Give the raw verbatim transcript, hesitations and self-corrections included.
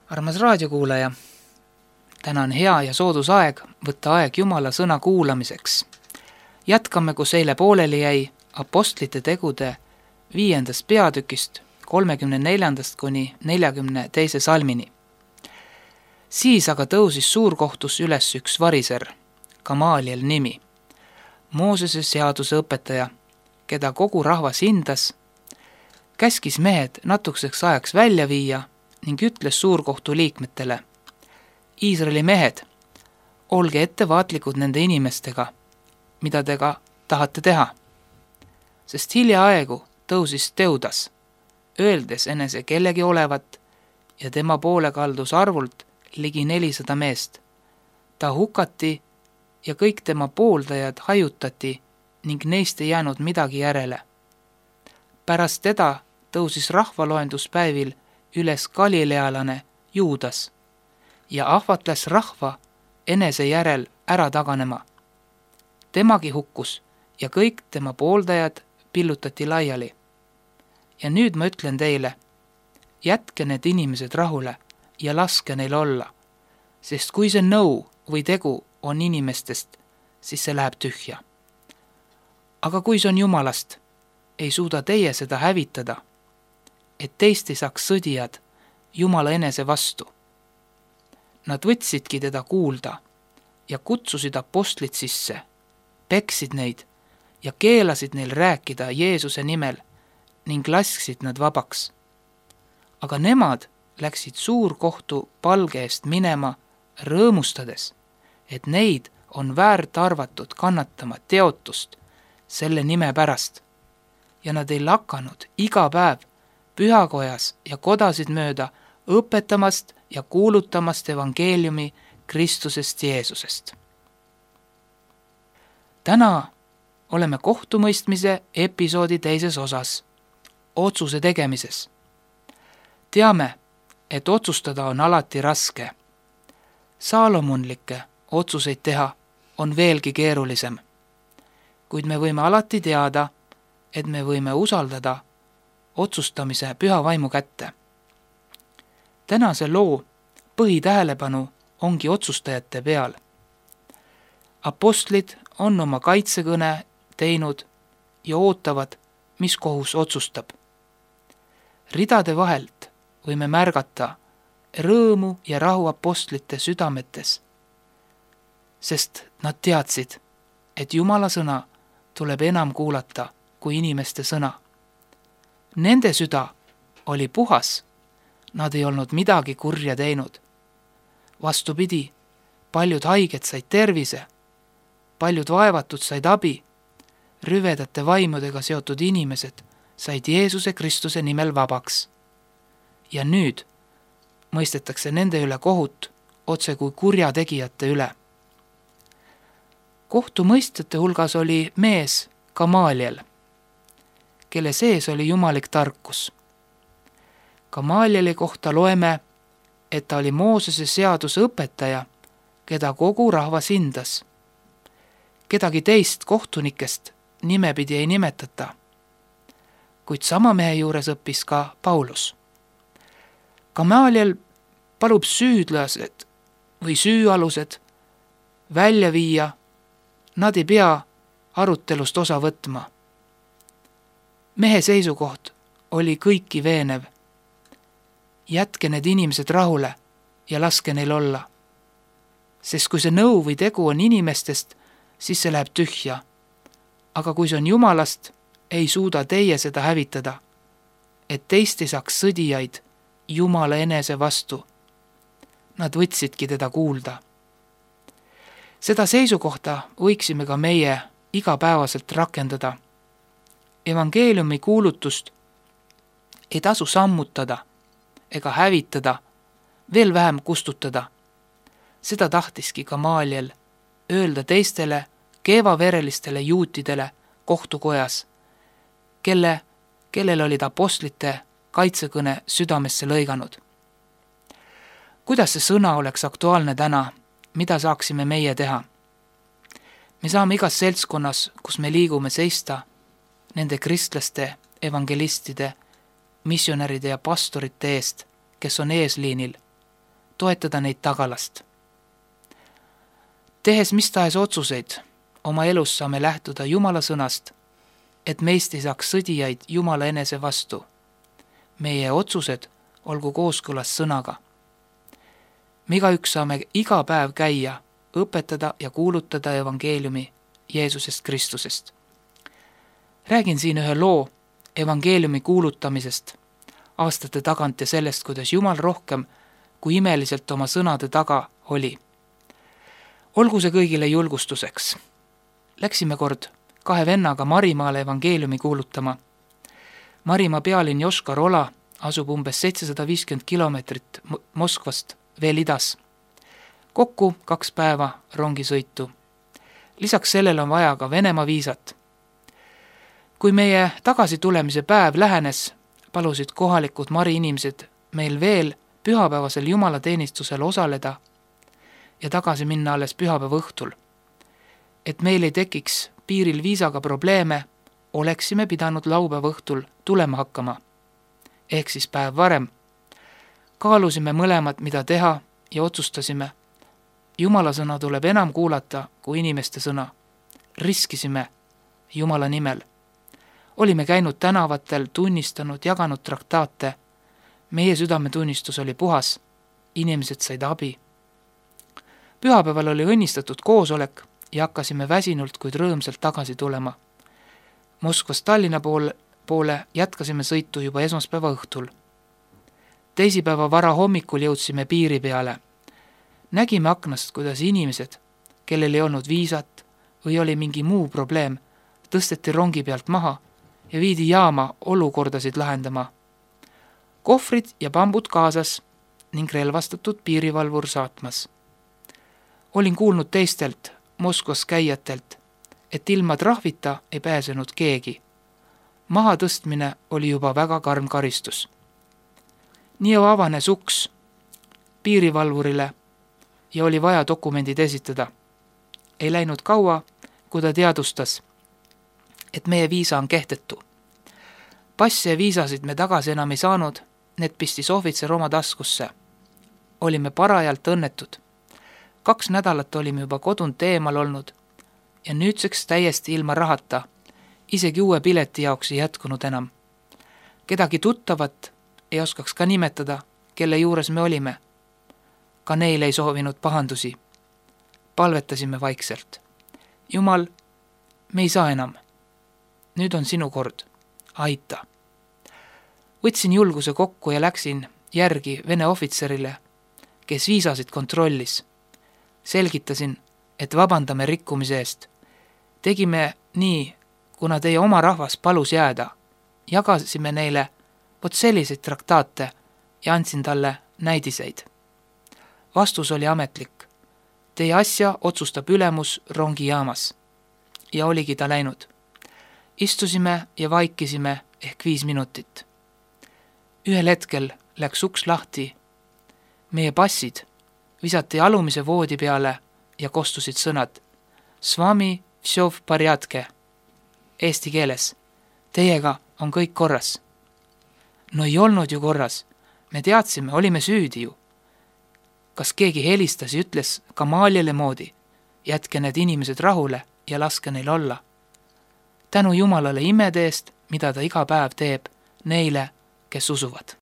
Armas raadiokuulaja, täna on hea ja soodus aeg võtta aeg Jumala sõna kuulamiseks. Jätkame, kus eile pooleli jäi apostlite tegude viiendast peatükist kolmekümne neljandast kuni neljakümne teise salmini. Siis aga tõusis suurkohtus üles üks variser, Gamaliel nimi, Moosese seaduse õpetaja, keda kogu rahvas hindas, käskis mehed natukeseks ajaks välja viia ning ütles suurkohtu liikmetele: Iisraeli mehed, olge ettevaatlikud nende inimestega, mida te ka tahate teha. Sest hiljaaegu tõusis Teudas, öeldes enese kellegi olevat, ja tema poole kaldus arvult ligi nelisada meest. Ta hukati ja kõik tema pooldajad hajutati ning neist ei jäänud midagi järele. Pärast teda tõusis rahvaloenduspäevil üles galilealane Juudas ja ahvatles rahva enese järel ära taganema. Temagi hukkus ja kõik tema pooldajad pillutati laiali. Ja nüüd ma ütlen teile, jätke need inimesed rahule ja laske neil olla, sest kui see nõu või tegu on inimestest, siis see läheb tühja. Aga kui see on Jumalast, ei suuda teie seda hävitada, et teist ei saaks sõdijad Jumala enese vastu. Nad võtsidki teda kuulda ja kutsusid apostlid sisse, peksid neid ja keelasid neil rääkida Jeesuse nimel ning lasksid nad vabaks. Aga nemad läksid suurkohtu palge eest minema rõõmustades, et neid on väärt arvatud kannatama teotust selle nime pärast. Ja nad ei lakanud iga päev pühakojas ja kodasid mööda õpetamast ja kuulutamast evangeeliumi Kristusest Jeesusest. Täna oleme kohtumõistmise episoodi teises osas, otsuse tegemises. Teame, et otsustada on alati raske. Saalomonlikke otsuseid teha on veelgi keerulisem. Kuid me võime alati teada, et me võime usaldada otsustamise püha vaimu kätte. Tänase loo põhitähelepanu ongi otsustajate peal. Apostlid on oma kaitsekõne teinud ja ootavad, mis kohus otsustab. Ridade vahelt võime märgata rõõmu ja rahu apostlite südametes, sest nad teadsid, et Jumala sõna tuleb enam kuulata kui inimeste sõna. Nende süda oli puhas, nad ei olnud midagi kurja teinud. Vastupidi, paljud haiged said tervise, paljud vaevatud said abi, rüvedate vaimudega seotud inimesed said Jeesuse Kristuse nimel vabaks. Ja nüüd mõistetakse nende üle kohut otse kui kurjategijate üle. Kohtumõistjate hulgas oli mees Gamaliel, kelle sees oli jumalik tarkus. Gamalieli kohta loeme, et ta oli Moosese seaduse õpetaja, keda kogu rahvas hindas. Kedagi teist kohtunikest nimepidi ei nimetata, kuid sama mehe juures õppis ka Paulus. Gamaliel palub süüdlased või süüalused välja viia, nad ei pea arutelust osa võtma. Mehe seisukoht oli kõiki veenev. Jätke need inimesed rahule ja laske neil olla. Sest kui see nõu või tegu on inimestest, siis see läheb tühja. Aga kui see on Jumalast, ei suuda teie seda hävitada, et teist ei saaks sõdijaid Jumala enese vastu. Nad võtsidki teda kuulda. Seda seisukohta võiksime ka meie igapäevaselt rakendada. Evangeeliumi kuulutust ei tasu sammutada ega hävitada, veel vähem kustutada. Seda tahtiski Gamaliel öelda teistele keevaverelistele juutidele kohtukojas, kelle, kellel olid apostlite kaitsekõne südamesse lõiganud. Kuidas see sõna oleks aktuaalne täna, mida saaksime meie teha? Me saame igas seltskonnas, kus me liigume, seista nende kristlaste, evangelistide, missionäride ja pastorite eest, kes on eesliinil, toetada neid tagalast. Tehes mis tahes otsuseid, oma elus saame lähtuda Jumala sõnast, et meist ei saaks sõdijaid Jumala enese vastu. Meie otsused olgu kooskõlas sõnaga. Me igaüks saame iga päev käia, õpetada ja kuulutada evangeeliumi Jeesusest Kristusest. Räägin siin ühe loo evangeeliumi kuulutamisest aastate tagant ja sellest, kuidas Jumal rohkem kui imeliselt oma sõnade taga oli. Olgu see kõigile julgustuseks. Läksime kord kahe vennaga Marimaale evangeeliumi kuulutama. Marimaa pealinn Joškar-Ola asub umbes seitsesada viiskümmend kilomeetrit Moskvast veel idas. Kokku kaks päeva rongisõitu. Lisaks sellele on vaja ka Venemaa viisat. Kui meie tagasitulemise päev lähenes, palusid kohalikud Mari inimesed meil veel pühapäevasel jumalateenistusel osaleda ja tagasi minna alles pühapäeva õhtul. Et meil ei tekiks piiril viisaga probleeme, oleksime pidanud laupäeva õhtul tulema hakkama. Ehk siis päev varem. Kaalusime mõlemad, mida teha ja otsustasime. Jumala sõna tuleb enam kuulata kui inimeste sõna. Riskisime Jumala nimel. Olime käinud tänavatel, tunnistanud, jaganud traktaate. Meie südametunnistus oli puhas. Inimesed said abi. Pühapäeval oli õnnistatud koosolek ja hakkasime väsinult, kuid rõõmsalt tagasi tulema. Moskvast Tallinna poole, poole jätkasime sõitu juba esmaspäeva õhtul. Teisipäeva vara hommikul jõudsime piiri peale. Nägime aknast, kuidas inimesed, kellel ei olnud viisat või oli mingi muu probleem, tõsteti rongi pealt maha ja viidi jaama olukordasid lahendama. Kohvrid ja bambud kaasas ning relvastatud piirivalvur saatmas. Olin kuulnud teistelt Moskvas käijatelt, et ilma trahvita ei pääsenud keegi. Maha tõstmine oli juba väga karm karistus. Nii avanes uks piirivalvurile ja oli vaja dokumendid esitada. Ei läinud kaua, kui ta teadustas, et meie viisa on kehtetu. Passe ja viisasid me tagasi enam ei saanud, need pistis ohvitser oma taskusse. Olime parajalt õnnetud. Kaks nädalat olime juba kodunt eemal olnud ja nüüdseks täiesti ilma rahata, isegi uue pileti jaoks ei jätkunud enam. Kedagi tuttavat ei oskaks ka nimetada, kelle juures me olime. Ka neil ei soovinud pahandusi. Palvetasime vaikselt. Jumal, me ei saa enam. Nüüd on sinu kord. Aita. Võtsin julguse kokku ja läksin järgi Vene ohvitserile, kes viisasid kontrollis. Selgitasin, et vabandame rikkumise eest. Tegime nii, kuna teie oma rahvas palus jääda. Jagasime neile vot selliseid traktaate ja andsin talle näidiseid. Vastus oli ametlik. Teie asja otsustab ülemus rongijaamas. Ja oligi ta läinud. Istusime ja vaikisime ehk viis minutit. Ühel hetkel läks uks lahti. Meie passid visati alumise voodi peale ja kostusid sõnad Svami vsjo v porjadke. Eesti keeles. Teiega on kõik korras. No ei olnud ju korras. Me teadsime, olime süüdi ju. Kas keegi helistas ja ütles Kamaljale moodi, jätke need inimesed rahule ja laske neil olla. Tänu Jumalale imede eest, mida ta iga päev teeb neile, kes usuvad.